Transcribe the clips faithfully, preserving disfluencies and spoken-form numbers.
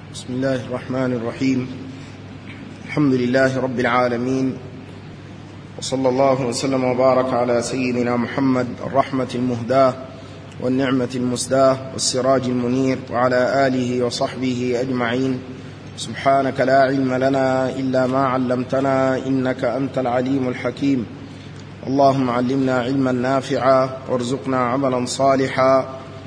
بسم الله الرحمن الرحيم. الحمد لله رب العالمين، وصلى الله وسلم وبارك على سيدنا محمد الرحمة المهداة والنعمة المسداة والسراج المنير، وعلى آله وصحبه أجمعين. سبحانك لا علم لنا إلا ما علمتنا، إنك أنت العليم الحكيم. اللهم علمنا علما نافعا، وارزقنا عملا صالحا،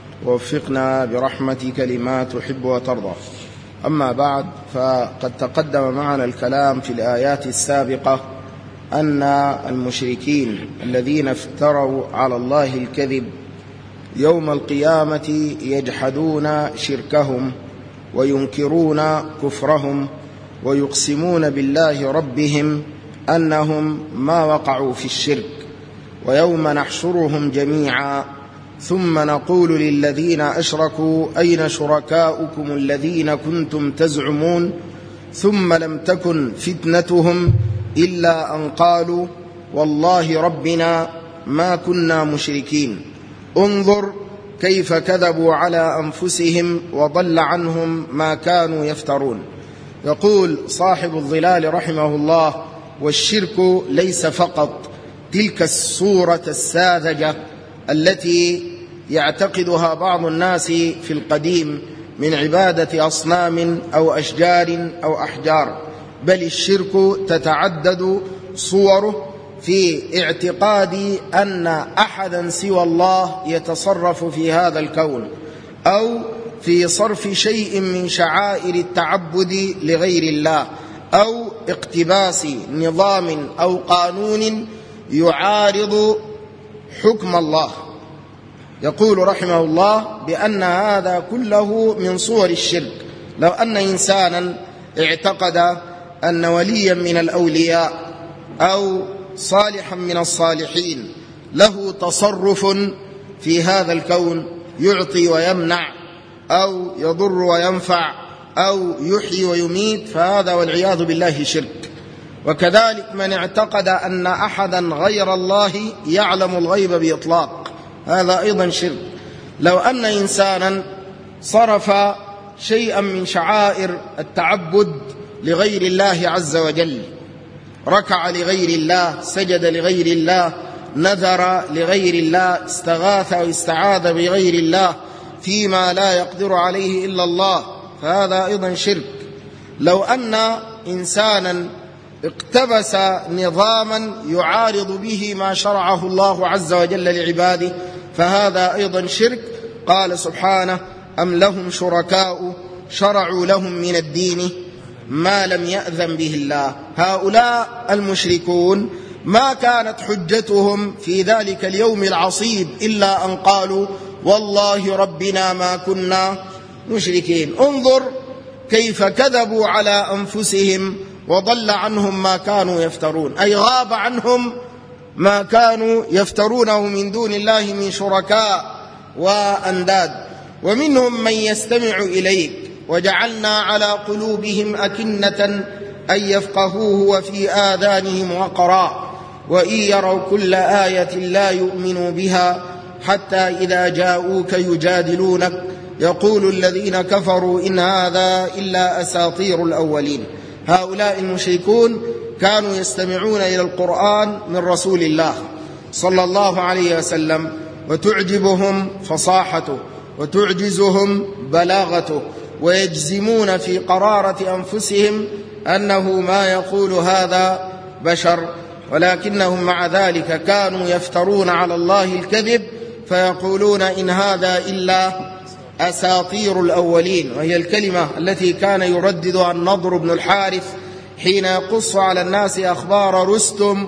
ووفقنا برحمتك لما تحب وترضى. أما بعد، فقد تقدم معنا الكلام في الآيات السابقة أن المشركين الذين افتروا على الله الكذب يوم القيامة يجحدون شركهم وينكرون كفرهم ويقسمون بالله ربهم أنهم ما وقعوا في الشرك. ويوم نحشرهم جميعا ثم نقول للذين أشركوا أين شركاؤكم الذين كنتم تزعمون ثم لم تكن فتنتهم إلا أن قالوا والله ربنا ما كنا مشركين. انظر كيف كذبوا على أنفسهم وضل عنهم ما كانوا يفترون. يقول صاحب الظلال رحمه الله: والشرك ليس فقط تلك الصورة الساذجة التي يعتقدها بعض الناس في القديم من عبادة أصنام أو أشجار أو أحجار، بل الشرك تتعدد صوره في اعتقاد أن أحدا سوى الله يتصرف في هذا الكون، أو في صرف شيء من شعائر التعبد لغير الله، أو اقتباس نظام أو قانون يعارض حكم الله. يقول رحمه الله بأن هذا كله من صور الشرك. لو أن إنسانا اعتقد أن وليا من الأولياء أو صالحا من الصالحين له تصرف في هذا الكون، يعطي ويمنع أو يضر وينفع أو يحيي ويميت، فهذا والعياذ بالله شرك. وكذلك من اعتقد أن أحدا غير الله يعلم الغيب بإطلاق، هذا أيضا شرك. لو أن إنسانا صرف شيئا من شعائر التعبد لغير الله عز وجل، ركع لغير الله، سجد لغير الله، نذر لغير الله، استغاث واستعاذ بغير الله فيما لا يقدر عليه إلا الله، فهذا أيضا شرك. لو أن إنسانا اقتبس نظاما يعارض به ما شرعه الله عز وجل لعباده، فهذا أيضا شرك. قال سبحانه: أم لهم شركاء شرعوا لهم من الدين ما لم يأذن به الله. هؤلاء المشركون ما كانت حجتهم في ذلك اليوم العصيب إلا أن قالوا والله ربنا ما كنا مشركين. انظر كيف كذبوا على أنفسهم وضل عنهم ما كانوا يفترون، أي غاب عنهم ما كانوا يفترونه من دون الله من شركاء وأنداد. ومنهم من يستمع إليك وجعلنا على قلوبهم أكنة أن يفقهوه وفي آذانهم وقرا وإن يروا كل آية لا يؤمنوا بها حتى إذا جاءوك يجادلونك يقول الذين كفروا إن هذا إلا أساطير الأولين. هؤلاء المشركون كانوا يستمعون إلى القرآن من رسول الله صلى الله عليه وسلم، وتعجبهم فصاحته وتعجزهم بلاغته، ويجزمون في قرارة أنفسهم أنه ما يقول هذا بشر، ولكنهم مع ذلك كانوا يفترون على الله الكذب فيقولون إن هذا إلا أساطير الأولين، وهي الكلمة التي كان يرددها النضر بن الحارث حين يقص على الناس أخبار رستم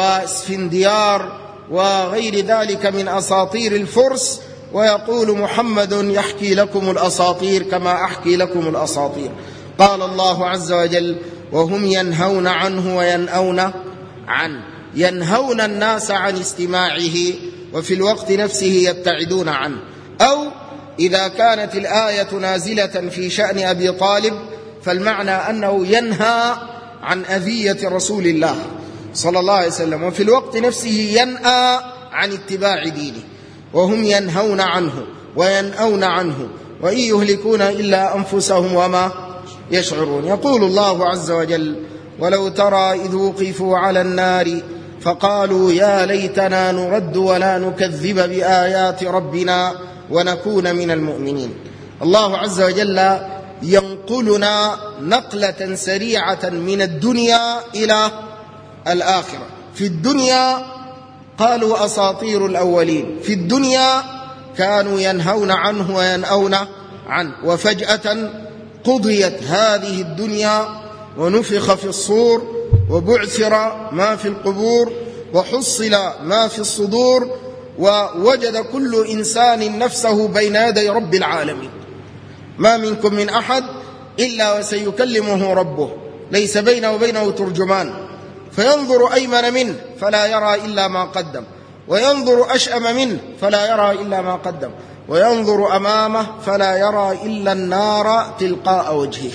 واسفنديار وغير ذلك من أساطير الفرس، ويقول محمد يحكي لكم الأساطير كما أحكي لكم الأساطير. قال الله عز وجل: وهم ينهون عنه وينأون عنه، ينهون الناس عن استماعه وفي الوقت نفسه يبتعدون عنه. أو إذا كانت الآية نازلة في شأن أبي طالب فالمعنى أنه ينهى عن أذية رسول الله صلى الله عليه وسلم، وفي الوقت نفسه ينأى عن اتباع دينه. وهم ينهون عنه وينأون عنه وإن يهلكون إلا أنفسهم وما يشعرون. يقول الله عز وجل: ولو ترى إذ وقفوا على النار فقالوا يا ليتنا نرد ولا نكذب بآيات ربنا ونكون من المؤمنين. الله عز وجل ينقلنا نقلة سريعة من الدنيا إلى الآخرة. في الدنيا قالوا أساطير الأولين، في الدنيا كانوا ينهون عنه وينأون عنه، وفجأة قضيت هذه الدنيا ونفخ في الصور وبعثر ما في القبور وحصل ما في الصدور، ووجد كل إنسان نفسه بين يدي رب العالمين. ما منكم من أحد إلا وسيكلمه ربه، ليس بينه وبينه ترجمان، فينظر أيمن منه فلا يرى إلا ما قدم، وينظر أشأم منه فلا يرى إلا ما قدم، وينظر أمامه فلا يرى إلا النار تلقاء وجهه.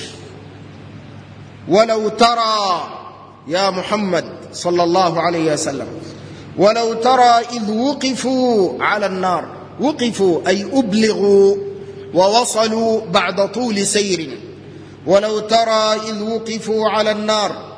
ولو ترى يا محمد صلى الله عليه وسلم، ولو ترى إذ وقفوا على النار، وقفوا أي أبلغوا ووصلوا بعد طول سير. ولو ترى إذ وقفوا على النار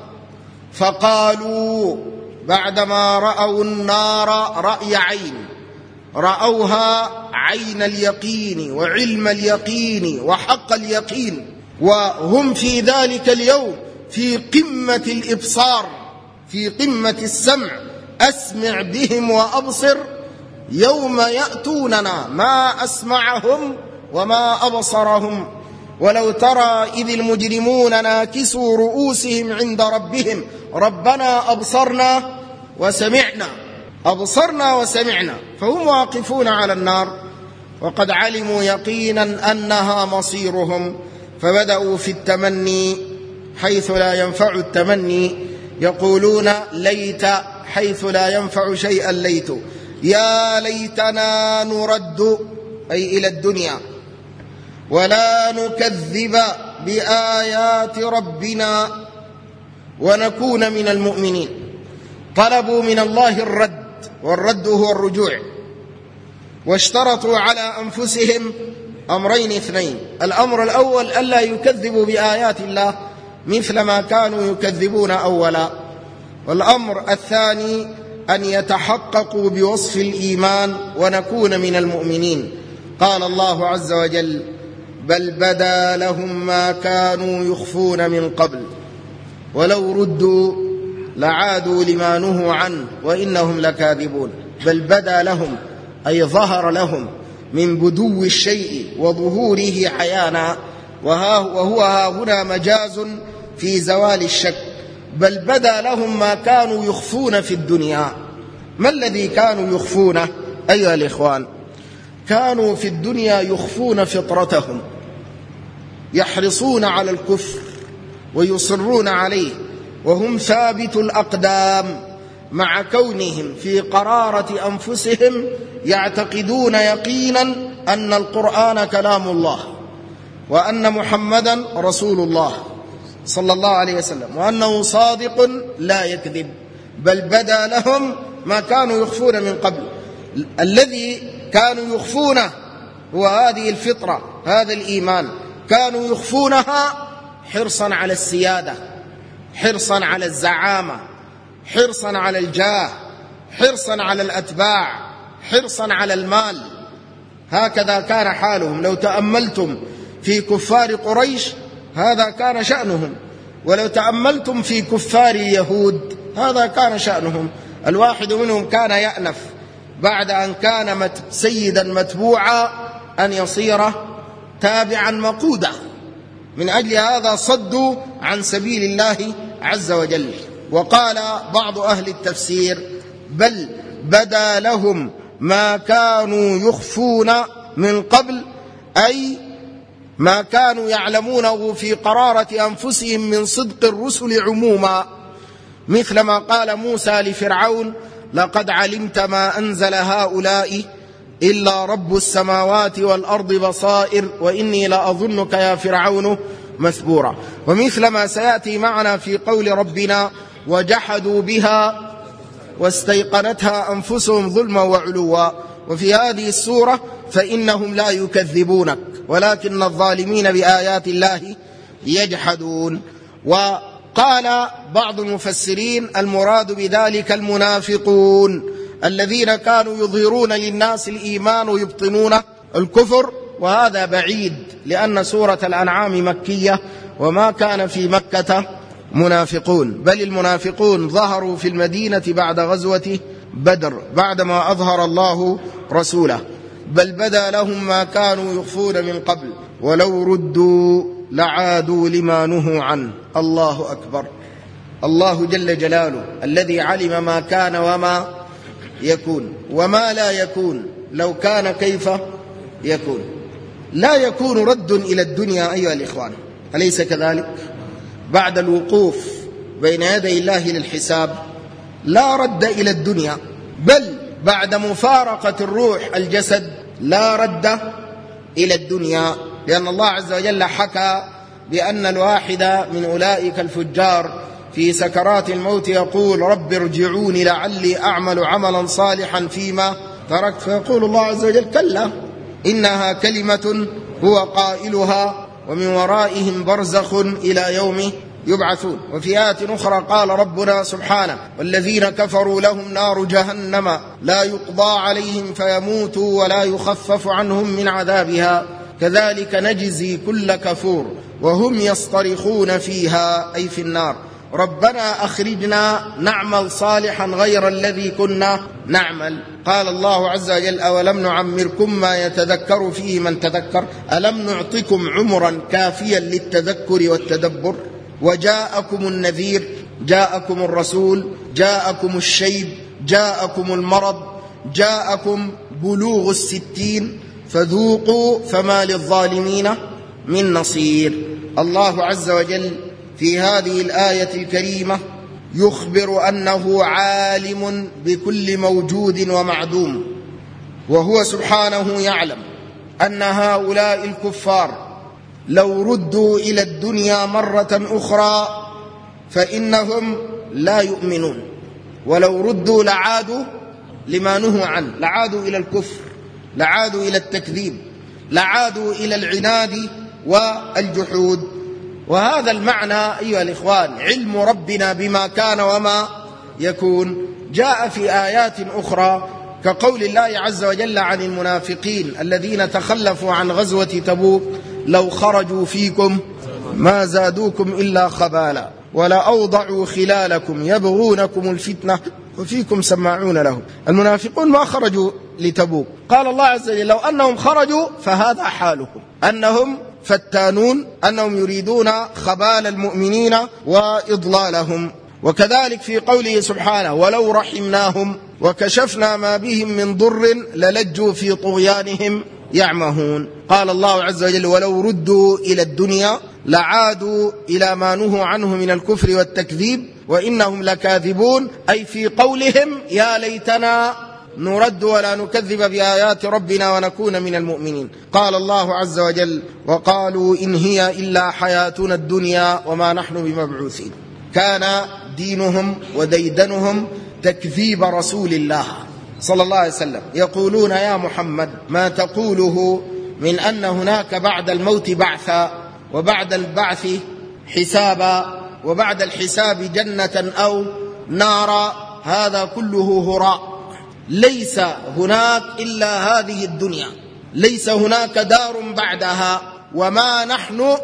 فقالوا بعدما رأوا النار رأي عين، رأوها عين اليقين وعلم اليقين وحق اليقين، وهم في ذلك اليوم في قمة الإبصار، في قمة السمع، أسمع بهم وأبصر يوم يأتوننا ما أسمعهم وما أبصرهم. ولو ترى إذ المجرمون ناكسوا رؤوسهم عند ربهم ربنا أبصرنا وسمعنا، أبصرنا وسمعنا، فهم واقفون على النار وقد علموا يقينا أنها مصيرهم، فبدأوا في التمني حيث لا ينفع التمني، يقولون ليت حيث لا ينفع شيئا ليت، يا ليتنا نرد أي إلى الدنيا ولا نكذب بآيات ربنا ونكون من المؤمنين. طلبوا من الله الرد، والرد هو الرجوع، واشترطوا على أنفسهم أمرين اثنين: الأمر الأول ألا يكذبوا بآيات الله مثل ما كانوا يكذبون أولا، والأمر الثاني أن يتحققوا بوصف الإيمان ونكون من المؤمنين. قال الله عز وجل: بل بدا لهم ما كانوا يخفون من قبل ولو ردوا لعادوا لما نهوا عنه وإنهم لكاذبون. بل بدا لهم أي ظهر لهم من بدو الشيء وظهوره عيانا، وهو ها هنا مجاز في زوال الشك. بل بدا لهم ما كانوا يخفون في الدنيا. ما الذي كانوا يخفونه أيها الإخوان؟ كانوا في الدنيا يخفون فطرتهم، يحرصون على الكفر ويصرون عليه، وهم ثابت الأقدام مع كونهم في قرارة أنفسهم يعتقدون يقينا أن القرآن كلام الله، وأن محمدا رسول الله صلى الله عليه وسلم، وأنه صادق لا يكذب. بل بدا لهم ما كانوا يخفون من قبل. الذي كانوا يخفونه هو هذه الفطرة، هذا الإيمان، كانوا يخفونها حرصا على السيادة، حرصا على الزعامة، حرصا على الجاه، حرصا على الأتباع، حرصا على المال. هكذا كان حالهم. لو تأملتم في كفار قريش هذا كان شأنهم، ولو تأملتم في كفار يهود هذا كان شأنهم. الواحد منهم كان يأنف بعد أن كان سيدا متبوعا أن يصير تابعا مقودا. من أجل هذا صدوا عن سبيل الله عز وجل. وقال بعض أهل التفسير: بل بدا لهم ما كانوا يخفون من قبل، أي ما كانوا يعلمونه في قرارة أنفسهم من صدق الرسل عموما، مثل ما قال موسى لفرعون: لقد علمت ما أنزل هؤلاء إلا رب السماوات والأرض بصائر وإني لأظنك يا فرعون مثبورا. ومثل ما سيأتي معنا في قول ربنا: وجحدوا بها واستيقنتها أنفسهم ظلما وعلوا. وفي هذه السورة: فإنهم لا يكذبونك ولكن الظالمين بآيات الله يجحدون. وقال بعض المفسرين المراد بذلك المنافقون الذين كانوا يظهرون للناس الإيمان ويبطنون الكفر، وهذا بعيد لأن سورة الأنعام مكية وما كان في مكة منافقون، بل المنافقون ظهروا في المدينة بعد غزوة بدر بعدما أظهر الله رسوله، بل بدا لهم ما كانوا يخفون من قبل ولو ردوا لعادوا لما نهوا عنه. الله أكبر. الله جل جلاله الذي علم ما كان وما يكون وما لا يكون، لو كان كيف يكون. لا يكون رد إلى الدنيا أيها الإخوان، أليس كذلك؟ بعد الوقوف بين يدي الله للحساب لا رد إلى الدنيا، بل بعد مفارقة الروح الجسد لا رد إلى الدنيا، لأن الله عز وجل حكى بأن الواحد من أولئك الفجار في سكرات الموت يقول رب ارجعوني لعلي أعمل عملا صالحا فيما تركت، فيقول الله عز وجل كلا إنها كلمة هو قائلها ومن ورائهم برزخ إلى يوم يبعثون. وفي آيات أخرى قال ربنا سبحانه والذين كفروا لهم نار جهنم لا يقضى عليهم فيموتوا ولا يخفف عنهم من عذابها كذلك نجزي كل كفور وهم يصطرخون فيها أي في النار ربنا أخرجنا نعمل صالحا غير الذي كنا نعمل. قال الله عز وجل أولم نعمركم ما يتذكر فيه من تذكر ألم نعطكم عمرا كافيا للتذكر والتدبر وجاءكم النذير، جاءكم الرسول، جاءكم الشيب، جاءكم المرض، جاءكم بلوغ الستين فذوقوا فما للظالمين من نصير. الله عز وجل في هذه الآية الكريمة يخبر أنه عالم بكل موجود ومعدوم، وهو سبحانه يعلم أن هؤلاء الكفار لو ردوا إلى الدنيا مرة أخرى فإنهم لا يؤمنون، ولو ردوا لعادوا لما نهوا عنه، لعادوا إلى الكفر، لعادوا إلى التكذيب، لعادوا إلى العناد والجحود. وهذا المعنى أيها الإخوان علم ربنا بما كان وما يكون جاء في آيات أخرى كقول الله عز وجل عن المنافقين الذين تخلفوا عن غزوة تبوك لو خرجوا فيكم ما زادوكم إلا خبالا ولأوضعوا خلالكم يبغونكم الفتنة وفيكم سماعون لهم. المنافقون ما خرجوا لتبوك، قال الله عز وجل لو أنهم خرجوا فهذا حالهم، أنهم فتانون، أنهم يريدون خبال المؤمنين وإضلالهم. وكذلك في قوله سبحانه ولو رحمناهم وكشفنا ما بهم من ضر للجوا في طغيانهم يعمهون. قال الله عز وجل ولو ردوا إلى الدنيا لعادوا إلى ما نهوا عنه من الكفر والتكذيب وإنهم لكاذبون، أي في قولهم يا ليتنا نرد ولا نكذب بآيات ربنا ونكون من المؤمنين. قال الله عز وجل وقالوا إن هي إلا حياتنا الدنيا وما نحن بمبعوثين. كان دينهم وديدنهم تكذيب رسول الله صلى الله عليه وسلم، يقولون يا محمد ما تقوله من أن هناك بعد الموت بعثا وبعد البعث حسابا وبعد الحساب جنة أو نارا، هذا كله هراء، ليس هناك إلا هذه الدنيا، ليس هناك دار بعدها وما نحن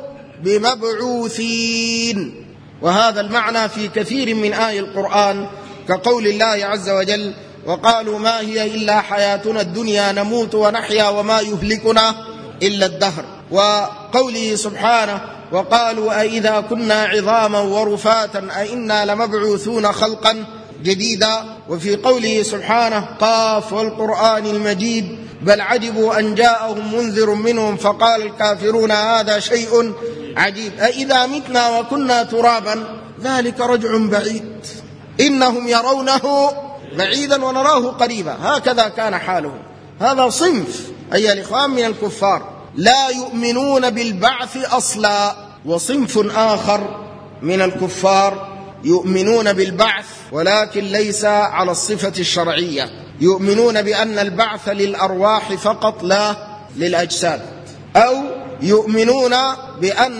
بمبعوثين. وهذا المعنى في كثير من آي القرآن كقول الله عز وجل وقالوا ما هي إلا حياتنا الدنيا نموت ونحيا وما يهلكنا إلا الدهر. وقوله سبحانه وقالوا أئذا كنا عظاما ورفاتا أئنا لمبعوثون خلقا جديدا. وفي قوله سبحانه قاف والقرآن المجيد بل عجبوا أن جاءهم منذر منهم فقال الكافرون هذا شيء عجيب أئذا متنا وكنا ترابا ذلك رجع بعيد إنهم يرونه بعيدا ونراه قريبا. هكذا كان حالهم. هذا صنف أيها الإخوان من الكفار لا يؤمنون بالبعث أصلا، وصنف آخر من الكفار يؤمنون بالبعث ولكن ليس على الصفة الشرعية، يؤمنون بأن البعث للأرواح فقط لا للأجساد، أو يؤمنون بأن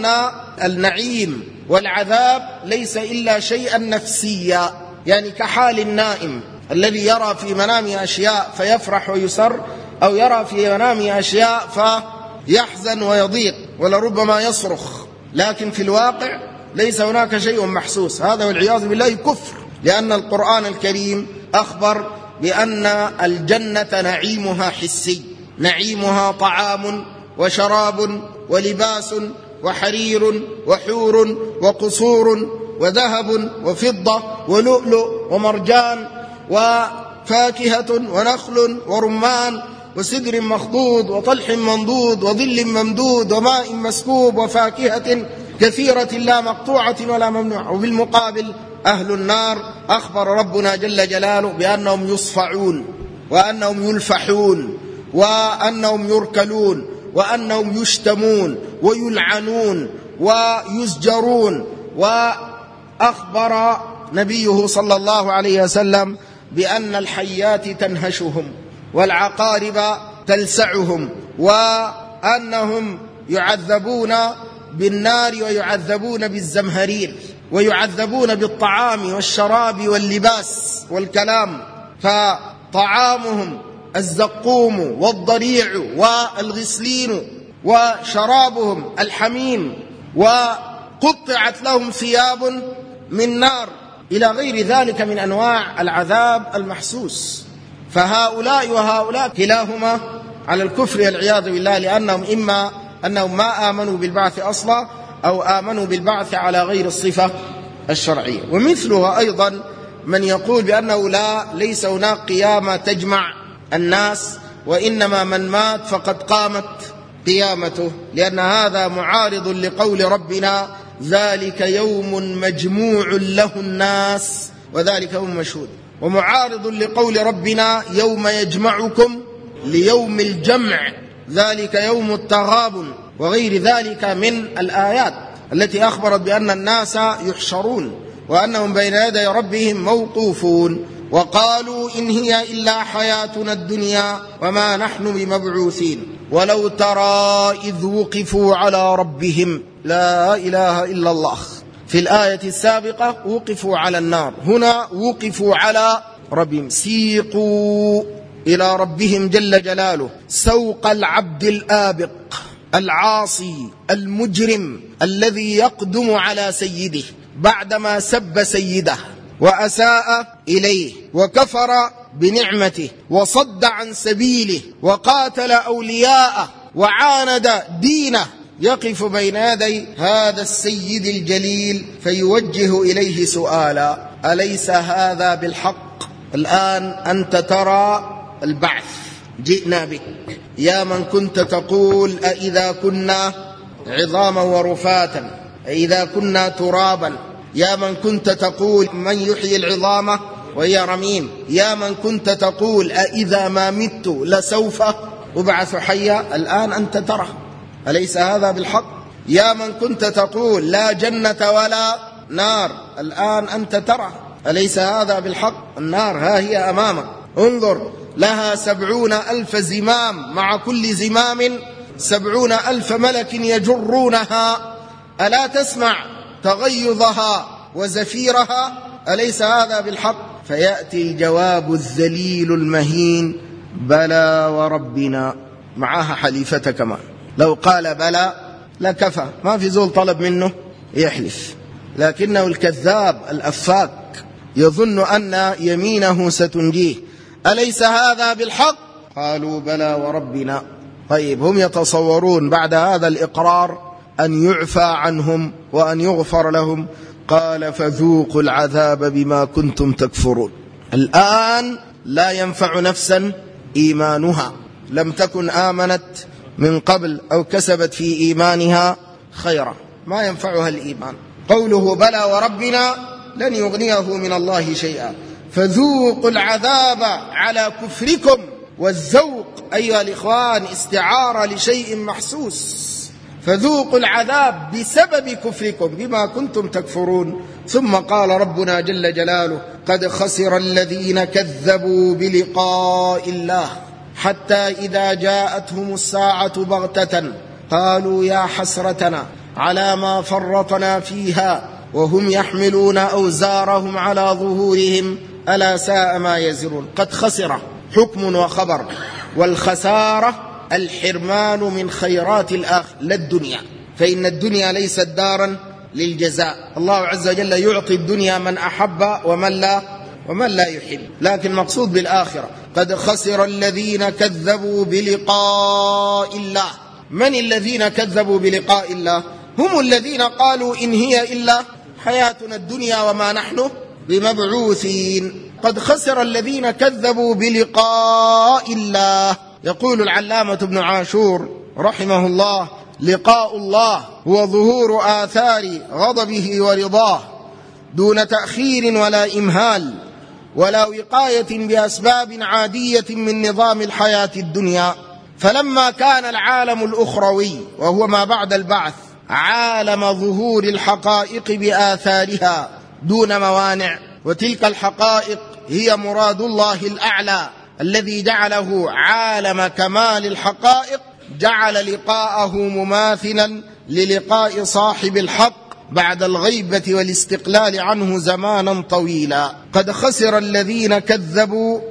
والنعيم والعذاب ليس إلا شيئا نفسيا، يعني كحال النائم الذي يرى في منامه أشياء فيفرح ويسر، أو يرى في منامه أشياء فيحزن ويضيق ولربما يصرخ، لكن في الواقع ليس هناك شيء محسوس. هذا والعياذ بالله كفر، لأن القرآن الكريم أخبر بأن الجنة نعيمها حسي، نعيمها طعام وشراب ولباس وحرير وحور وقصور وذهب وفضة ولؤلؤ ومرجان وفاكهة ونخل ورمان وسدر مخضود وطلح منضود وظل ممدود وماء مسكوب وفاكهة كثيرة لا مقطوعة ولا ممنوعة. وبالمقابل أهل النار أخبر ربنا جل جلاله بأنهم يصفعون وأنهم يلفحون وأنهم يركلون وأنهم يشتمون ويلعنون ويزجرون. وأخبر نبيه صلى الله عليه وسلم بأن الحيات تنهشهم والعقارب تلسعهم، وأنهم يعذبون بالنار ويعذبون بالزمهرير ويعذبون بالطعام والشراب واللباس والكلام، فطعامهم الزقوم والضريع والغسلين وشرابهم الحميم، وقطعت لهم ثياب من نار، إلى غير ذلك من أنواع العذاب المحسوس. فهؤلاء وهؤلاء كلاهما على الكفر والعياذ بالله، لأنهم إما أنهم ما آمنوا بالبعث أصلا أو آمنوا بالبعث على غير الصفة الشرعية. ومثلها أيضا من يقول بأنه لا ليس هناك قيامة تجمع الناس، وإنما من مات فقد قامت قيامته، لأن هذا معارض لقول ربنا ذلك يوم مجموع له الناس وذلك يوم مشهود، ومعارض لقول ربنا يوم يجمعكم ليوم الجمع ذلك يوم التغابن، وغير ذلك من الآيات التي أخبرت بأن الناس يحشرون وأنهم بين يدي ربهم موقوفون. وقالوا إن هي إلا حياتنا الدنيا وما نحن بمبعوثين ولو ترى إذ وقفوا على ربهم. لا إله إلا الله. في الآية السابقة وقفوا على النار، هنا وقفوا على ربهم. سيقوا إلى ربهم جل جلاله سوق العبد الآبق العاصي المجرم الذي يقدم على سيده بعدما سب سيده وأساء إليه وكفر بنعمته وصد عن سبيله وقاتل أولياءه وعاند دينه، يقف بين يدي هذا السيد الجليل فيوجه إليه سؤالا: أليس هذا بالحق؟ الآن أنت ترى البعث، جئنا بك يا من كنت تقول أإذا كنا عظاما ورفاتا، أإذا كنا ترابا، يا من كنت تقول من يحيي العظام وهي رميم، يا من كنت تقول أإذا ما مت لسوف أبعث حيا. الآن أنت ترى، أليس هذا بالحق؟ يا من كنت تقول لا جنة ولا نار، الآن أنت ترى، أليس هذا بالحق؟ النار ها هي أمامك، انظر لها سبعون ألف زمام، مع كل زمام سبعون ألف ملك يجرونها، ألا تسمع تغيظها وزفيرها؟ أليس هذا بالحق؟ فيأتي الجواب الذليل المهين: بلى وربنا. معها حليفة كمان، لو قال بلى لكفى، ما في زول طلب منه يحلف، لكنه الكذاب الأفاك يظن أن يمينه ستنجيه. أليس هذا بالحق؟ قالوا بلى وربنا. طيب، هم يتصورون بعد هذا الإقرار أن يعفى عنهم وأن يغفر لهم. قال فذوقوا العذاب بما كنتم تكفرون. الآن لا ينفع نفسا إيمانها، لم تكن آمنت من قبل أو كسبت في إيمانها خيرا، ما ينفعها الإيمان. قوله بلى وربنا لن يغنيه من الله شيئا. فذوقوا العذاب على كفركم، والذوق أيها الإخوان استعارة لشيء محسوس، فذوقوا العذاب بسبب كفركم بما كنتم تكفرون. ثم قال ربنا جل جلاله: قد خسر الذين كذبوا بلقاء الله حتى إذا جاءتهم الساعة بغتة قالوا يا حسرتنا على ما فرطنا فيها وهم يحملون أوزارهم على ظهورهم ألا ساء ما يزرون. قد خسر حكم وخبر، والخسارة الحرمان من خيرات الآخرة لا الدنيا، فإن الدنيا ليست دارا للجزاء. الله عز وجل يعطي الدنيا من أحب ومن لا ومن لا يحب، لكن مقصود بالآخرة. قد خسر الذين كذبوا بلقاء الله. من الذين كذبوا بلقاء الله؟ هم الذين قالوا إن هي إلا حياتنا الدنيا وما نحن بمبعوثين. قد خسر الذين كذبوا بلقاء الله. يقول العلامة ابن عاشور رحمه الله: لقاء الله هو ظهور آثار غضبه ورضاه دون تأخير ولا إمهال ولا وقاية بأسباب عادية من نظام الحياة الدنيا. فلما كان العالم الأخروي وهو ما بعد البعث عالم ظهور الحقائق بآثارها دون موانع، وتلك الحقائق هي مراد الله الأعلى الذي جعله عالم كمال الحقائق، جعل لقاءه مماثلا للقاء صاحب الحق بعد الغيبة والاستقلال عنه زمانا طويلا. قد خسر الذين كذبوا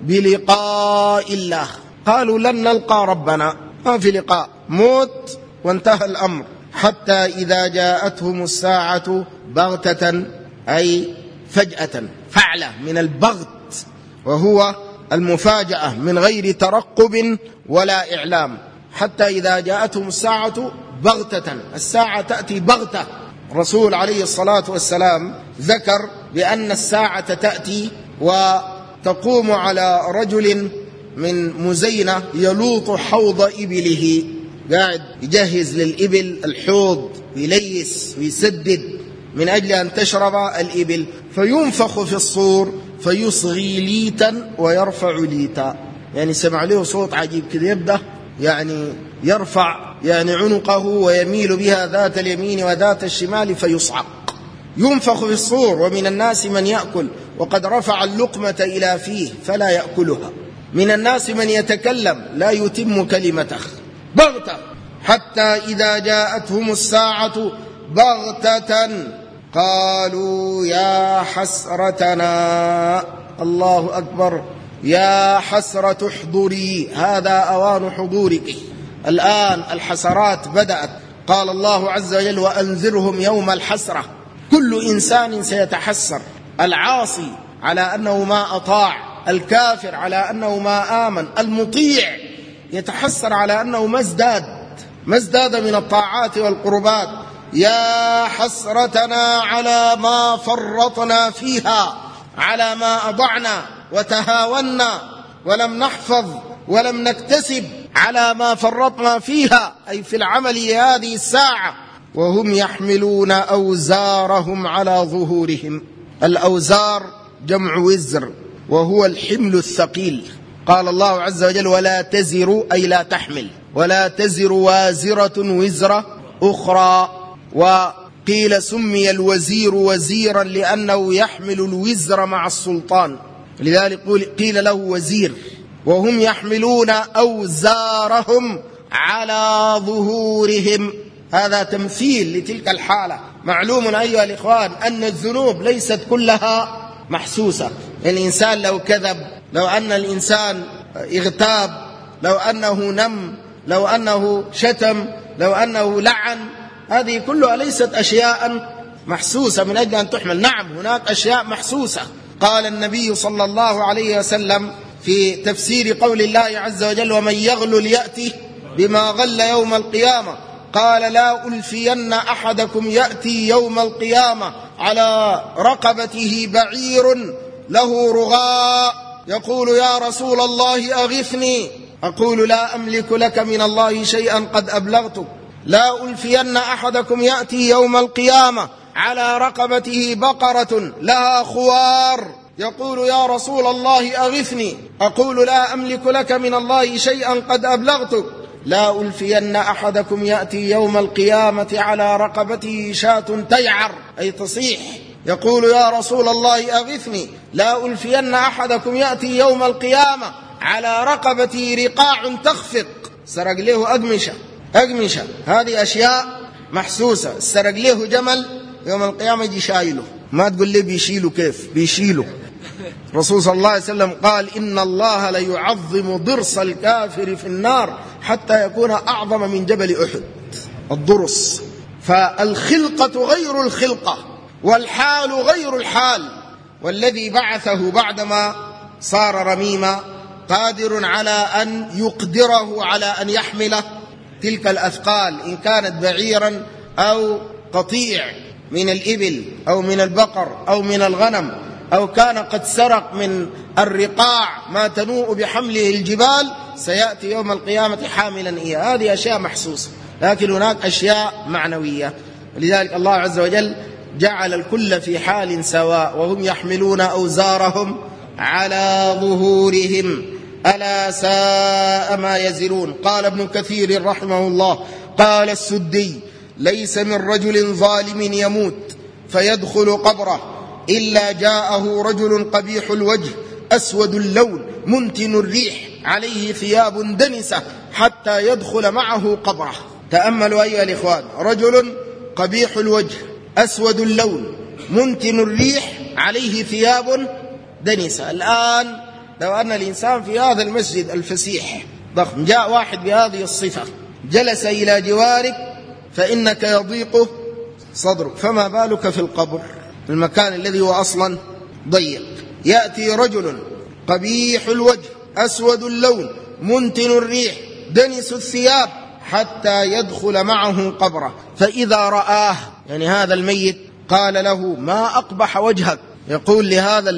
بلقاء الله. قالوا لن نلقى ربنا، ما في لقاء، موت وانتهى الأمر. حتى إذا جاءتهم الساعة بغتة، أي فجأة، فعلة من البغت وهو المفاجأة من غير ترقب ولا إعلام. حتى إذا جاءتهم الساعة بغتة، الساعة تأتي بغتة. الرسول عليه الصلاة والسلام ذكر بأن الساعة تأتي وتقوم على رجل من مزينة يلوط حوض إبله، قاعد يجهز للإبل الحوض ويليس ويسدد من أجل أن تشرب الإبل، فينفخ في الصور فيصغي ليتا ويرفع ليتا. يعني سمع له صوت عجيب كده، يبدأ يعني يرفع يعني عنقه ويميل بها ذات اليمين وذات الشمال فيصعق. ينفخ في الصور ومن الناس من يأكل وقد رفع اللقمة إلى فيه فلا يأكلها. من الناس من يتكلم لا يتم كلمته. بغتة. حتى إذا جاءتهم الساعة بغتة قالوا يا حسرتنا. الله أكبر. يا حسرة احضري، هذا أوان حضورك. الآن الحسرات بدأت. قال الله عز وجل وأنذرهم يوم الحسرة. كل إنسان سيتحسر، العاصي على أنه ما أطاع، الكافر على أنه ما آمن، المطيع يتحسر على أنه ما ازداد ما ازداد من الطاعات والقربات. يا حسرتنا على ما فرطنا فيها، على ما أضعنا وتهاونا ولم نحفظ ولم نكتسب، على ما فرطنا فيها أي في العمل هذه الساعة. وهم يحملون أوزارهم على ظهورهم. الأوزار جمع وزر وهو الحمل الثقيل. قال الله عز وجل ولا تزر أي لا تحمل، ولا تزر وازرة وزر أخرى. وقيل سمي الوزير وزيرا لأنه يحمل الوزر مع السلطان، لذلك قيل له وزير. وهم يحملون أوزارهم على ظهورهم، هذا تمثيل لتلك الحالة. معلوم أيها الإخوان أن الذنوب ليست كلها محسوسة. الإنسان لو كذب، لو أن الإنسان اغتاب، لو أنه نم، لو أنه شتم، لو أنه لعن، هذه كلها ليست أشياء محسوسة من أجل أن تحمل. نعم هناك أشياء محسوسة. قال النبي صلى الله عليه وسلم في تفسير قول الله عز وجل ومن يغلل يأتي بما غل يوم القيامة، قال لا ألفين أحدكم يأتي يوم القيامة على رقبته بعير له رغاء يقول يا رسول الله أغثني، أقول لا أملك لك من الله شيئا قد أبلغتك. لا ألفين أحدكم يأتي يوم القيامة على رقبته بقرة لها خوار يقول يا رسول الله أغثني، أقول لا أملك لك من الله شيئا قد أبلغتك. لا ألفين أحدكم يأتي يوم القيامة على رقبته شاة تيعر أي تصيح يقول يا رسول الله أغثني. لا ألفين أحدكم يأتي يوم القيامة على رقبته رقاع تخفق، سرق له أقمشة أقمشة. هذه أشياء محسوسة. سرق له جمل يوم القيامة يجي شايله، ما تقول لي بيشيله كيف، بيشيله. الرسول صلى الله عليه وسلم قال إن الله ليعظم ضرس الكافر في النار حتى يكون أعظم من جبل أحد. الضرس. فالخلقة غير الخلقة والحال غير الحال، والذي بعثه بعدما صار رميما قادر على أن يقدره على أن يحمل تلك الأثقال، إن كانت بعيرا أو قطيع من الإبل أو من البقر أو من الغنم، أو كان قد سرق من الرقاع ما تنوء بحمله الجبال، سيأتي يوم القيامة حاملا إياه. هذه أشياء محسوسة، لكن هناك أشياء معنوية. ولذلك الله عز وجل جعل الكل في حال سواء، وهم يحملون أوزارهم على ظهورهم ألا ساء ما يزرون. قال ابن كثير رحمه الله قال السدي ليس من رجل ظالم يموت فيدخل قبره إلا جاءه رجل قبيح الوجه أسود اللون منتن الريح عليه ثياب دنسة حتى يدخل معه قبره. تأملوا أيها الإخوان، رجل قبيح الوجه أسود اللون منتن الريح عليه ثياب دنسة. الآن لو أن الإنسان في هذا المسجد الفسيح ضخم جاء واحد بهذه الصفة جلس إلى جوارك فإنك يضيق صدرك، فما بالك في القبر المكان الذي هو أصلا ضيق. يأتي رجل قبيح الوجه أسود اللون منتن الريح دنس الثياب حتى يدخل معه قبره، فإذا رآه يعني هذا الميت قال له ما أقبح وجهك، يقول لهذا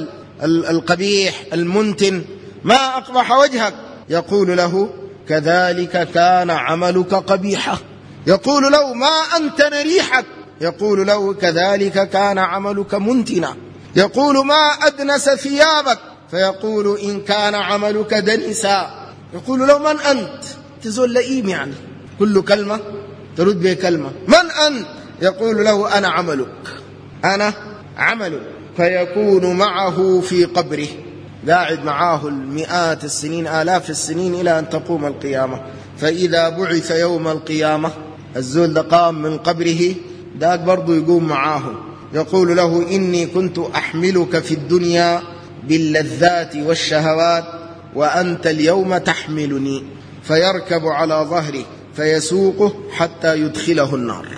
القبيح المنتن ما أقبح وجهك، يقول له كذلك كان عملك قبيحا، يقول له ما أنتن ريحك، يقول له كذلك كان عملك منتنا، يقول ما أدنس ثيابك، فيقول إن كان عملك دنسا، يقول له من أنت، تزول لئيم يعني كل كلمة ترد به كلمة، من أنت، يقول له أنا عملك أنا عملك، فيكون معه في قبره قاعد معاه المئات السنين آلاف السنين إلى أن تقوم القيامة. فإذا بعث يوم القيامة الزول ده قام من قبره ذاك برضو يقوم معاه يقول له إني كنت أحملك في الدنيا باللذات والشهوات وأنت اليوم تحملني، فيركب على ظهره فيسوقه حتى يدخله النار.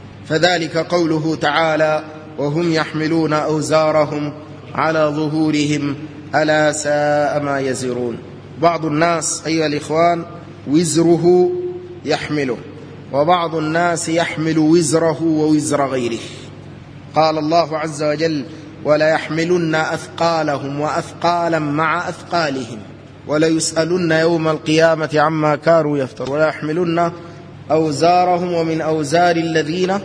فذلك قوله تعالى وهم يحملون أوزارهم على ظهورهم ألا ساء ما يزرون. بعض الناس أيها الإخوان وزره يحمله، وبعض الناس يحمل وزره ووزر غيره. قال الله عز وجل ولا يحملن أثقالهم وأثقالا مع أثقالهم وليسألن يوم القيامة عما كانوا يفترون ولا يحملن أوزارهم ومن أوزار الذين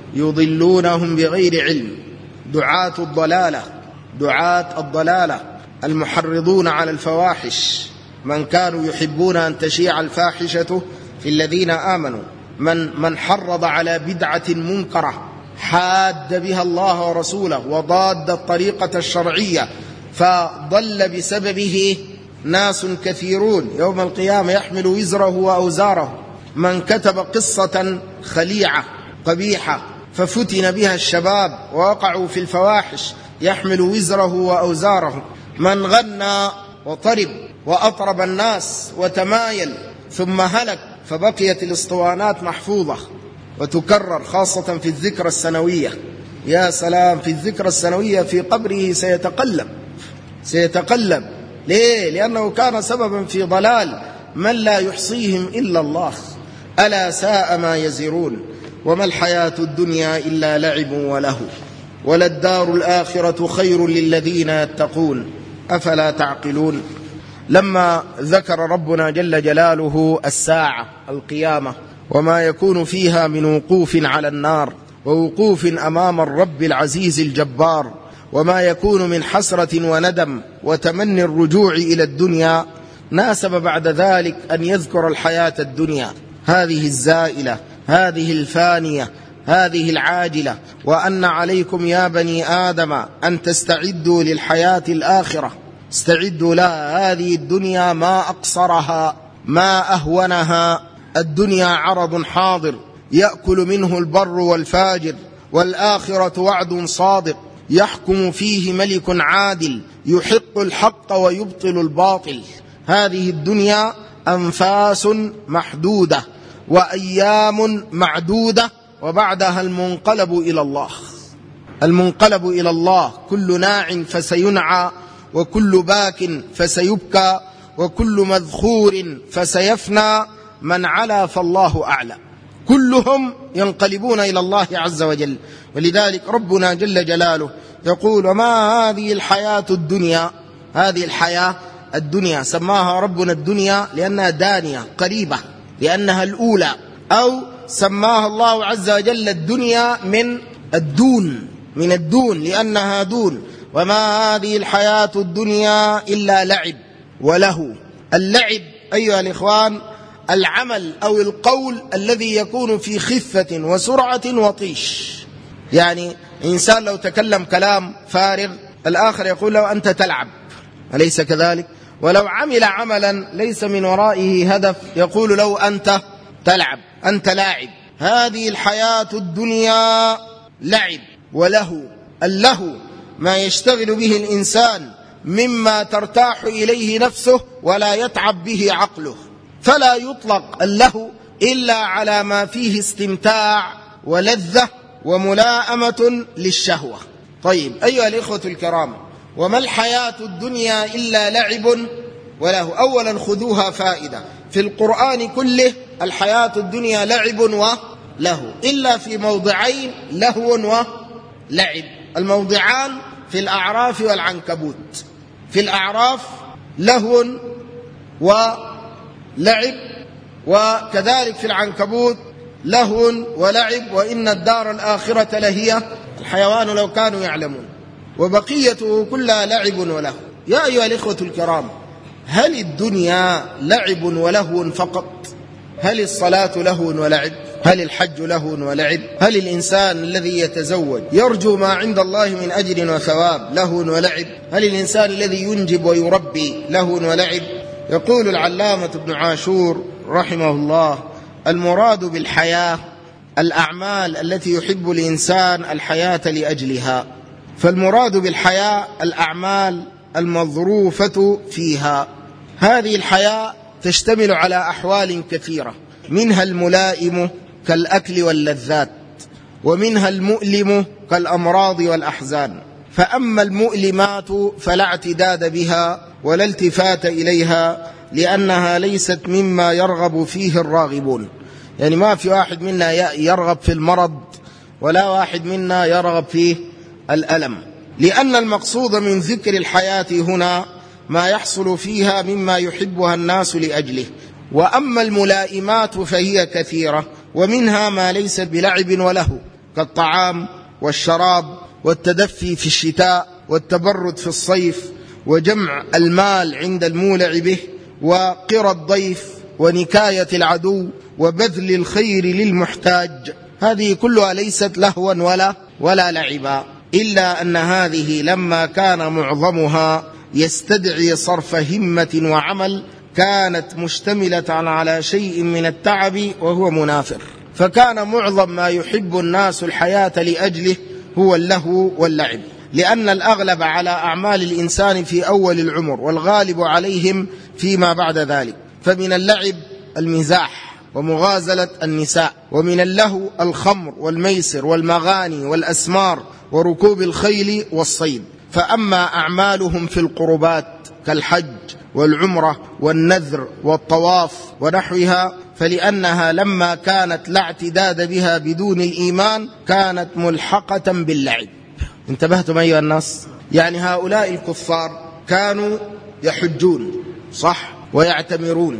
يضلونهم بغير علم. دعاة الضلالة دعاة الضلالة المحرضون على الفواحش، من كانوا يحبون أن تشيع الفاحشة في الذين آمنوا، من من حرض على بدعة منكرة حاد بها الله ورسوله وضاد الطريقة الشرعية فضل بسببه ناس كثيرون يوم القيامة يحمل وزره وأوزاره. من كتب قصة خليعة قبيحة ففتن بها الشباب ووقعوا في الفواحش يحمل وزره وأوزاره. من غنى وطرب وأطرب الناس وتمايل ثم هلك فبقيت الاسطوانات محفوظة وتكرر، خاصة في الذكرى السنوية. يا سلام، في الذكرى السنوية في قبره سيتقلب سيتقلب ليه؟ لأنه كان سببا في ضلال من لا يحصيهم إلا الله. ألا ساء ما يزرون. وما الحياة الدنيا إلا لعب وله وللدار الآخرة خير للذين يتقون أفلا تعقلون. لما ذكر ربنا جل جلاله الساعة القيامة وما يكون فيها من وقوف على النار ووقوف أمام الرب العزيز الجبار، وما يكون من حسرة وندم وتمني الرجوع إلى الدنيا، ناسب بعد ذلك أن يذكر الحياة الدنيا هذه الزائلة هذه الفانية هذه العاجلة، وأن عليكم يا بني آدم أن تستعدوا للحياة الآخرة، استعدوا لها. هذه الدنيا ما أقصرها ما أهونها، الدنيا عرض حاضر يأكل منه البر والفاجر، والآخرة وعد صادق يحكم فيه ملك عادل يحق الحق ويبطل الباطل. هذه الدنيا أنفاس محدودة وأيام معدودة، وبعدها المنقلب إلى الله. المنقلب إلى الله، كل ناع فسينعى، وكل باك فسيبكى، وكل مذخور فسيفنى، من علا فالله أعلى. كلهم ينقلبون إلى الله عز وجل. ولذلك ربنا جل جلاله يقول: وما هذه الحياة الدنيا. هذه الحياة الدنيا سماها ربنا الدنيا لأنها دانية قريبة، لأنها الأولى، أو سماها الله عز وجل الدنيا من الدون، من الدون لأنها دون. وما هذه الحياة الدنيا إلا لعب وله. اللعب أيها الإخوان العمل أو القول الذي يكون في خفة وسرعة وطيش. يعني إنسان لو تكلم كلام فارغ الآخر يقول له أنت تلعب، أليس كذلك؟ ولو عمل عملا ليس من ورائه هدف يقول له أنت تلعب، أنت لاعب. هذه الحياة الدنيا لعب وله. اللهو ما يشتغل به الإنسان مما ترتاح إليه نفسه ولا يتعب به عقله، فلا يطلق اللهو إلا على ما فيه استمتاع ولذة وملائمة للشهوة. طيب أيها الإخوة الكرام، وما الحياة الدنيا إلا لعب وله؟ أولا خذوها فائدة، في القرآن كله الحياة الدنيا لعب وله، إلا في موضعين لهو ولعب. الموضعان في الأعراف والعنكبوت. في الأعراف لهو ولعب، وكذلك في العنكبوت لهو ولعب، وإن الدار الآخرة لهي الحيوان لو كانوا يعلمون، وبقيته كلها لعب وله. يا أيها الإخوة الكرام، هل الدنيا لعب ولهو فقط؟ هل الصلاة لهو ولعب؟ هل الحج لهو ولعب؟ هل الإنسان الذي يتزوج يرجو ما عند الله من أجر وثواب لهو ولعب؟ هل الإنسان الذي ينجب ويربي لهو ولعب؟ يقول العلامة ابن عاشور رحمه الله: المراد بالحياة الأعمال التي يحب الإنسان الحياة لأجلها. فالمراد بالحياة الأعمال المظروفة فيها. هذه الحياة تشتمل على أحوال كثيرة، منها الملائم كالأكل واللذات، ومنها المؤلم كالأمراض والأحزان. فأما المؤلمات فلا اعتداد بها ولا التفات إليها، لأنها ليست مما يرغب فيه الراغبون. يعني ما في واحد منا يرغب في المرض، ولا واحد منا يرغب في الألم، لأن المقصود من ذكر الحياة هنا ما يحصل فيها مما يحبها الناس لأجله. وأما الملائمات فهي كثيرة، ومنها ما ليس بلعب وله، كالطعام والشراب والتدفي في الشتاء والتبرد في الصيف، وجمع المال عند المولع به، وقرى الضيف، ونكاية العدو، وبذل الخير للمحتاج. هذه كلها ليست لهوا ولا ولا لعبا، إلا أن هذه لما كان معظمها يستدعي صرف همة وعمل كانت مشتملة على شيء من التعب وهو منافر، فكان معظم ما يحب الناس الحياة لأجله هو اللهو واللعب، لأن الأغلب على أعمال الإنسان في أول العمر، والغالب عليهم فيما بعد ذلك. فمن اللعب المزاح ومغازلة النساء، ومن اللهو الخمر والميسر والمغاني والأسمار وركوب الخيل والصيد. فأما أعمالهم في القربات كالحج والعمرة والنذر والطواف ونحوها، فلأنها لما كانت لا اعتداد بها بدون الإيمان كانت ملحقة باللعب. انتبهتم أيها الناس؟ يعني هؤلاء الكفار كانوا يحجون صح، ويعتمرون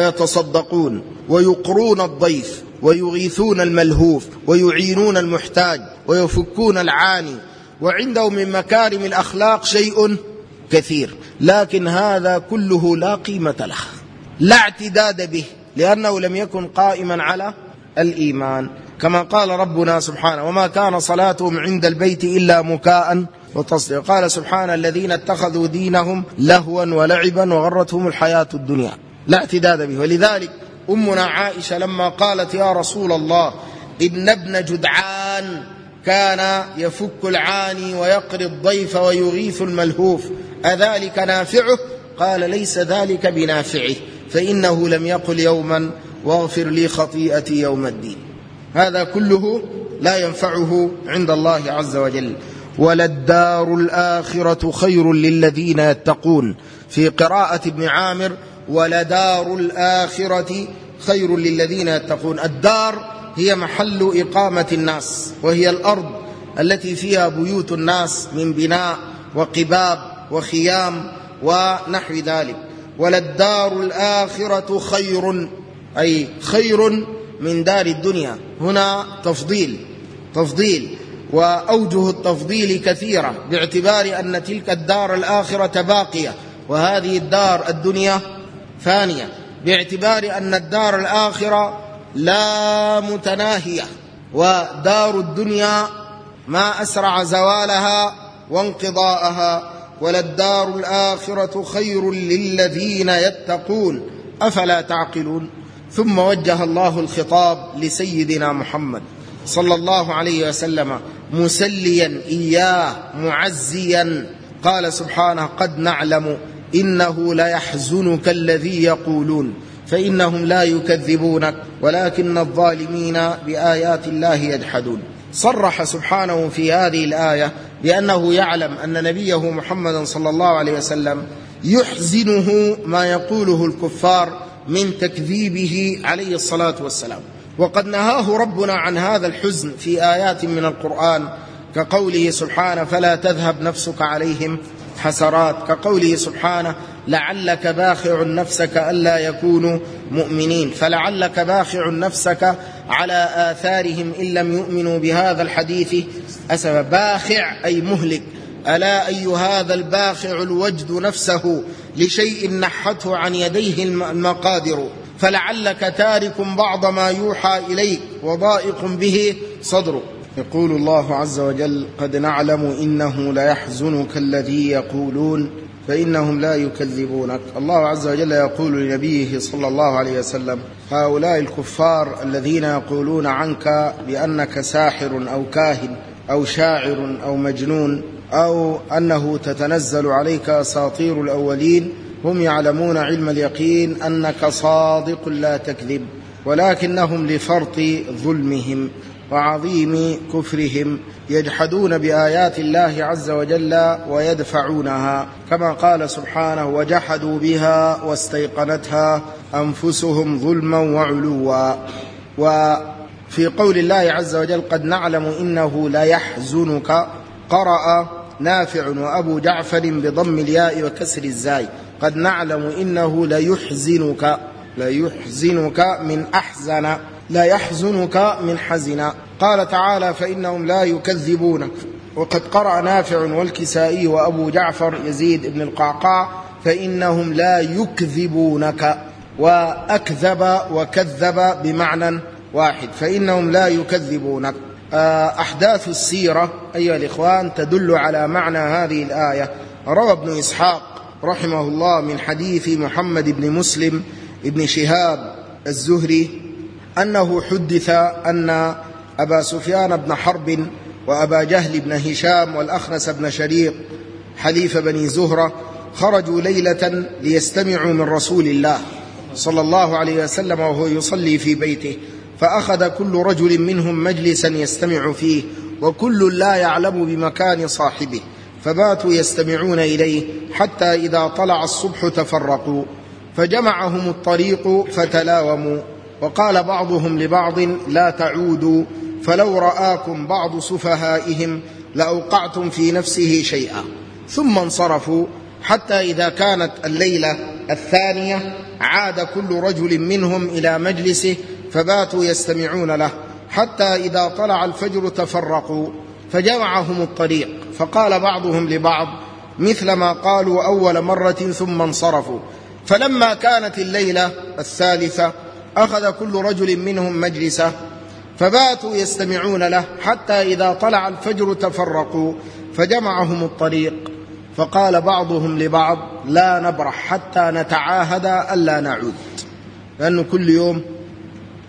ويتصدقون ويقرون الضيف ويغيثون الملهوف ويعينون المحتاج ويفكون العاني، وعندهم من مكارم الأخلاق شيء كثير، لكن هذا كله لا قيمة له، لا اعتداد به، لأنه لم يكن قائما على الإيمان. كما قال ربنا سبحانه: وما كان صلاتهم عند البيت إلا مكاء وتصديا. قال سبحانه: الذين اتخذوا دينهم لهوا ولعبا وغرتهم الحياة الدنيا، لا اعتداد به. ولذلك أمنا عائشة لما قالت: يا رسول الله إن ابن جدعان كان يفك العاني ويقري الضيف ويغيث الملهوف، أذلك نافعه؟ قال ليس ذلك بنافعه، فإنه لم يقل يوما واغفر لي خطيئتي يوم الدين. هذا كله لا ينفعه عند الله عز وجل. وللدار الآخرة خير للذين يتقون، في قراءة ابن عامر ولدار الآخرة خير للذين يتقون. الدار هي محل إقامة الناس، وهي الأرض التي فيها بيوت الناس من بناء وقباب وخيام ونحو ذلك. وللدار الآخرة خير، أي خير من دار الدنيا. هنا تفضيل تفضيل وأوجه التفضيل كثيرة، باعتبار أن تلك الدار الآخرة باقية وهذه الدار الدنيا ثانية، باعتبار أن الدار الآخرة لا متناهية، ودار الدنيا ما أسرع زوالها وانقضاءها. وللدار الآخرة خير للذين يتقون أفلا تعقلون. ثم وجه الله الخطاب لسيدنا محمد صلى الله عليه وسلم مسليا إياه معزيا، قال سبحانه قد نعلم إنه ليحزنك الذي يقولون فإنهم لا يكذبونك ولكن الظالمين بآيات الله يجحدون. صرح سبحانه في هذه الآية بأنه يعلم أن نبيه محمد صلى الله عليه وسلم يحزنه ما يقوله الكفار من تكذيبه عليه الصلاة والسلام، وقد نهاه ربنا عن هذا الحزن في آيات من القرآن، كقوله سبحانه فلا تذهب نفسك عليهم حسرات، كقوله سبحانه لعلك باخع نفسك ألا يكونوا مؤمنين، فلعلك باخع نفسك على آثارهم إن لم يؤمنوا بهذا الحديث أسفا. باخع أي مهلك. ألا أي هذا الباخع الوجد نفسه لشيء نحته عن يديه المقادر، فلعلك تارك بعض ما يوحى إليك وضائق به صدرك. يقول الله عز وجل قد نعلم إنه ليحزنك الذي يقولون فإنهم لا يكذبونك. الله عز وجل يقول لنبيه صلى الله عليه وسلم هؤلاء الكفار الذين يقولون عنك بأنك ساحر أو كاهن أو شاعر أو مجنون أو أنه تتنزل عليك أساطير الأولين، هم يعلمون علم اليقين أنك صادق لا تكذب، ولكنهم لفرط ظلمهم وعظيم كفرهم يجحدون بآيات الله عز وجل ويدفعونها، كما قال سبحانه وجحدوا بها واستيقنتها أنفسهم ظلما وعلوا. وفي قول الله عز وجل قد نعلم إنه لا يحزنك قرأ نافع وأبو جعفر بضم الياء وكسر الزاي، قد نعلم إنه لا يحزنك، لا يحزنك من أحزن، لا يحزنك من حزن. قال تعالى فإنهم لا يكذبونك، وقد قرأ نافع والكسائي وأبو جعفر يزيد بن القعقاع فإنهم لا يكذبونك، وأكذب وكذب بمعنى واحد، فإنهم لا يكذبونك. أحداث السيرة أيها الإخوان تدل على معنى هذه الآية. روى ابن إسحاق رحمه الله من حديث محمد بن مسلم ابن شهاب الزهري أنه حدث أن أبا سفيان بن حرب وأبا جهل بن هشام والأخنس بن شريق حليف بني زهرة خرجوا ليلة ليستمعوا من رسول الله صلى الله عليه وسلم وهو يصلي في بيته، فأخذ كل رجل منهم مجلسا يستمع فيه، وكل لا يعلم بمكان صاحبه، فباتوا يستمعون إليه حتى إذا طلع الصبح تفرقوا، فجمعهم الطريق فتلاوموا، وقال بعضهم لبعض لا تعودوا، فلو رآكم بعض سفهائهم لأوقعتم في نفسه شيئا. ثم انصرفوا حتى إذا كانت الليلة الثانية عاد كل رجل منهم إلى مجلسه، فباتوا يستمعون له حتى إذا طلع الفجر تفرقوا، فجمعهم الطريق، فقال بعضهم لبعض مثل ما قالوا أول مرة ثم انصرفوا. فلما كانت الليلة الثالثة أخذ كل رجل منهم مجلسه، فباتوا يستمعون له حتى إذا طلع الفجر تفرقوا، فجمعهم الطريق، فقال بعضهم لبعض لا نبرح حتى نتعاهد ألا نعود، لأنه كل يوم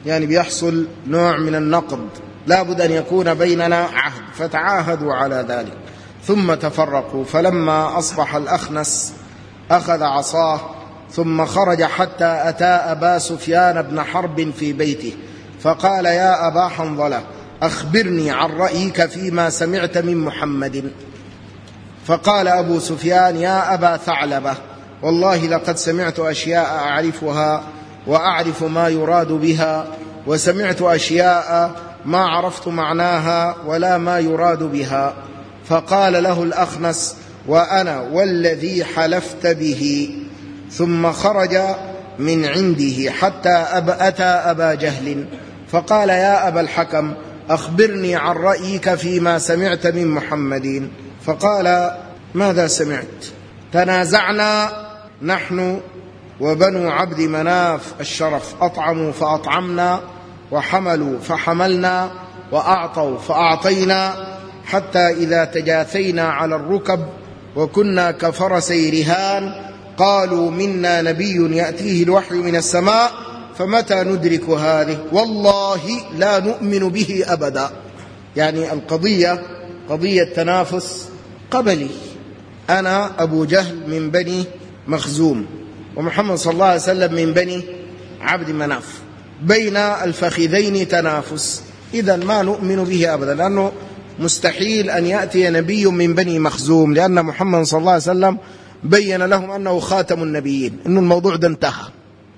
يعني بيحصل نوع من النقض، لا بد أن يكون بيننا عهد، فتعاهدوا على ذلك ثم تفرقوا. فلما أصبح الأخنس أخذ عصاه ثم خرج حتى أتى أبا سفيان بن حرب في بيته فقال: يا أبا حنظلة، أخبرني عن رأيك فيما سمعت من محمد. فقال أبو سفيان: يا أبا ثعلبة، والله لقد سمعت أشياء أعرفها وأعرف ما يراد بها، وسمعت أشياء ما عرفت معناها ولا ما يراد بها. فقال له الأخنس: وأنا والذي حلفت به. ثم خرج من عنده حتى أتى أبا جهل فقال: يا أبا الحكم، أخبرني عن رأيك فيما سمعت من محمد. فقال: ماذا سمعت؟ تنازعنا نحن وبنو عبد مناف الشرف، أطعموا فأطعمنا، وحملوا فحملنا، وأعطوا فأعطينا، حتى إذا تجاثينا على الركب وكنا كفرسي رهان قالوا: منا نبي يأتيه الوحي من السماء، فمتى ندرك هذه؟ والله لا نؤمن به أبدا. يعني القضية قضية تنافس قبلي، أنا أبو جهل من بني مخزوم، ومحمد صلى الله عليه وسلم من بني عبد مناف، بين الفخذين تنافس، إذن ما نؤمن به أبدا، لأنه مستحيل أن يأتي نبي من بني مخزوم، لأن محمد صلى الله عليه وسلم بين لهم أنه خاتم النبيين، أنه الموضوع ده انتهى.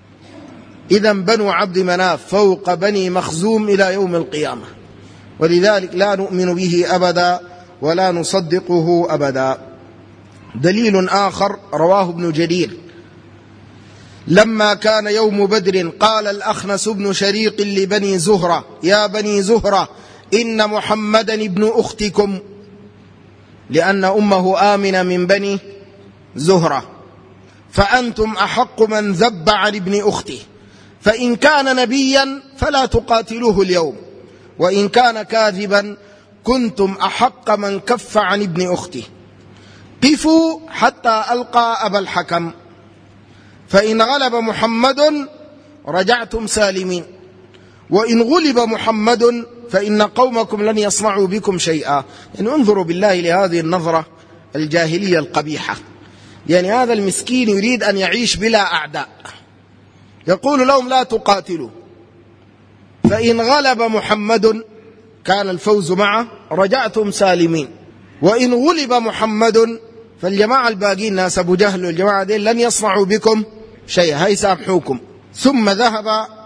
إذن بنو عبد مناف فوق بني مخزوم إلى يوم القيامة، ولذلك لا نؤمن به أبدا ولا نصدقه أبدا. دليل آخر رواه ابن جرير: لما كان يوم بدر قال الأخنس بن شريق لبني زهرة: يا بني زهرة، إن محمدا ابن أختكم، لأن أمه آمنة من بني زهرة، فأنتم أحق من ذب عن ابن أخته، فإن كان نبيا فلا تقاتلوه اليوم، وإن كان كاذبا كنتم أحق من كف عن ابن أخته. قفوا حتى ألقى أبا الحكم، فإن غلب محمد رجعتم سالمين، وإن غلب محمد فإن قومكم لن يصنعوا بكم شيئا. يعني انظروا بالله لهذه النظرة الجاهلية القبيحة، يعني هذا المسكين يريد أن يعيش بلا أعداء، يقول لهم لا تقاتلوا، فإن غلب محمد كان الفوز معه رجعتم سالمين، وإن غلب محمد فالجماعة الباقين ناس أبو جهل والجماعة دي لن يصنعوا بكم شيئا، هيسامحوكم. ثم ذهب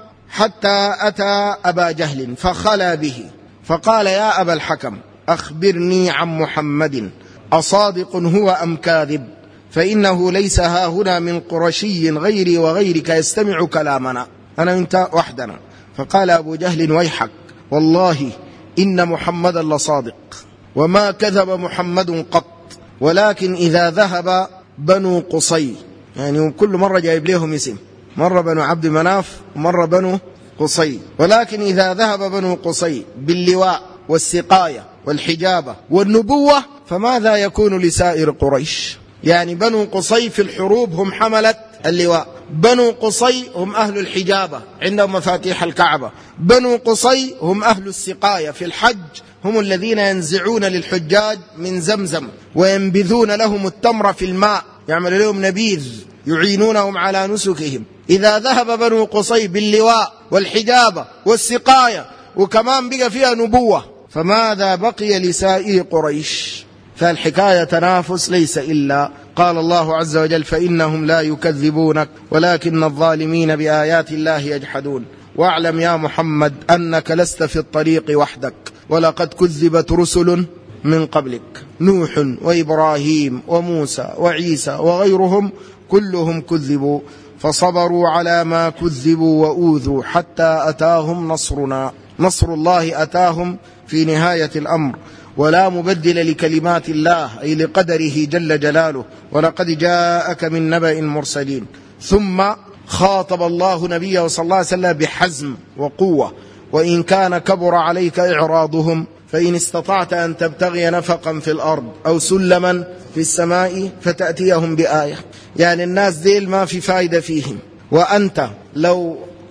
حتى أتى أبا جهل فخلى به فقال: يا أبا الحكم، أخبرني عن محمد، أصادق هو أم كاذب؟ فإنه ليس هاهنا من قرشي غيري وغيرك يستمع كلامنا، أنا وأنت وحدنا. فقال أبو جهل: ويحك، والله إن محمدا لصادق، وما كذب محمد قط، ولكن إذا ذهب بنو قصي، يعني كل مرة جايب لهم اسم، مرة بنو عبد مناف ومرة بنو قصي، ولكن إذا ذهب بنو قصي باللواء والسقاية والحجابة والنبوة فماذا يكون لسائر قريش؟ يعني بنو قصي في الحروب هم حملة اللواء، بنو قصي هم أهل الحجابة عندهم مفاتيح الكعبة، بنو قصي هم أهل السقاية في الحج، هم الذين ينزعون للحجاج من زمزم وينبذون لهم التمر في الماء، يعمل لهم نبيذ يعينونهم على نسكهم. إذا ذهب بنو قصي باللواء والحجابة والسقاية وكمان بقى فيها نبوة، فماذا بقي لسائر قريش؟ فالحكاية تنافس ليس إلا قال الله عز وجل: فإنهم لا يكذبونك ولكن الظالمين بآيات الله يجحدون. واعلم يا محمد أنك لست في الطريق وحدك، ولقد كذبت رسل من قبلك، نوح وإبراهيم وموسى وعيسى وغيرهم كلهم كذبوا، فصبروا على ما كذبوا وأوذوا حتى أتاهم نصرنا. نصر الله أتاهم في نهاية الأمر، ولا مبدل لكلمات الله أي لقدره جل جلاله، ولقد جاءك من نبأ المرسلين. ثم خاطب الله نبيه صلى الله عليه وسلم بحزم وقوة: وإن كان كبر عليك إعراضهم فإن استطعت أن تبتغي نفقا في الأرض أو سلما في السماء فتأتيهم بآية. يعني الناس ديل ما في فايدة فيهم، وأنت لو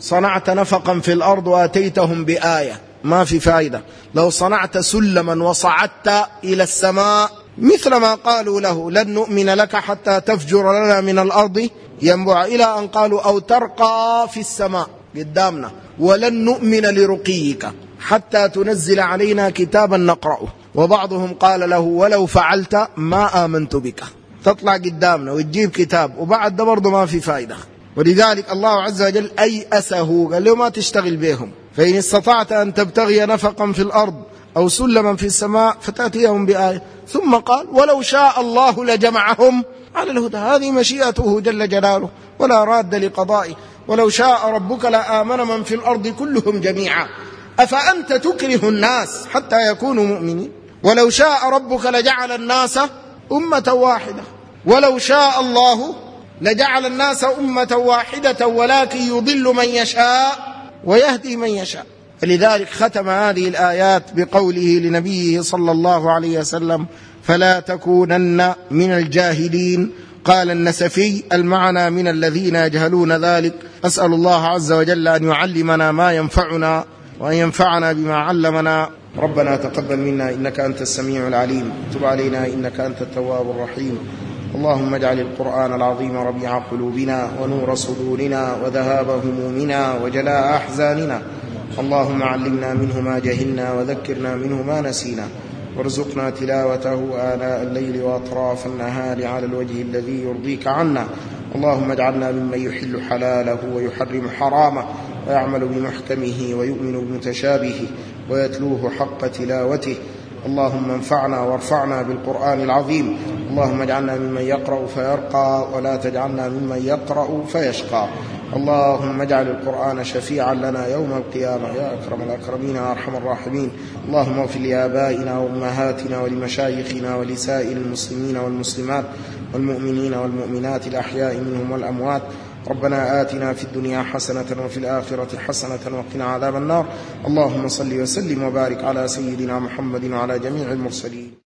صنعت نفقا في الأرض وأتيتهم بآية ما في فائدة. لو صنعت سلما وصعدت إلى السماء مثل ما قالوا له لن نؤمن لك حتى تفجر لنا من الأرض ينبوع، إلى أن قالوا أو ترقى في السماء قدامنا ولن نؤمن لرقيك حتى تنزل علينا كتابا نقرأه. وبعضهم قال له ولو فعلت ما آمنت بك، تطلع قدامنا وتجيب كتاب وبعد ده برضه ما في فائدة. ولذلك الله عز وجل أيأسه قال له ما تشتغل بهم، فإن استطعت أن تبتغي نفقا في الأرض أو سلما في السماء فتأتيهم بآية. ثم قال ولو شاء الله لجمعهم على الهدى، هذه مشيئته جل جلاله ولا راد لقضائه. ولو شاء ربك لآمن من في الأرض كلهم جميعا أفأنت تكره الناس حتى يكونوا مؤمنين. ولو شاء ربك لجعل الناس أمة واحدة، ولو شاء الله لجعل الناس أمة واحدة ولكن يضل من يشاء ويهدي من يشاء. لذلك ختم هذه الآيات بقوله لنبيه صلى الله عليه وسلم فلا تكونن من الجاهلين. قال النسفي المعنى من الذين يجهلون ذلك. أسأل الله عز وجل أن يعلمنا ما ينفعنا وأن ينفعنا بما علمنا. ربنا تقبل منا إنك أنت السميع العليم، تب علينا إنك أنت التواب الرحيم. اللهم اجعل القرآن العظيم ربيع قلوبنا ونور صدورنا وذهاب همومنا وجلاء أحزاننا. اللهم علمنا منه ما جهلنا وذكرنا منه ما نسينا، وارزقنا تلاوته آناء الليل وأطراف النهار على الوجه الذي يرضيك عنا. اللهم اجعلنا ممن يحل حلاله ويحرم حرامه ويعمل بمحكمه ويؤمن بمتشابهه ويتلوه حق تلاوته. اللهم انفعنا وارفعنا بالقرآن العظيم. اللهم اجعلنا ممن يقرأ فيرقى ولا تجعلنا ممن يقرأ فيشقى. اللهم اجعل القرآن شفيعا لنا يوم القيامة يا أكرم الأكرمين يا أرحم الراحمين. اللهم اغفر لآبائنا وأمهاتنا ولمشايخنا ولسائر المسلمين والمسلمات والمؤمنين والمؤمنات الأحياء منهم والأموات. ربنا آتنا في الدنيا حسنة وفي الآخرة حسنة وقنا عذاب النار. اللهم صل وسلم وبارك على سيدنا محمد وعلى جميع المرسلين.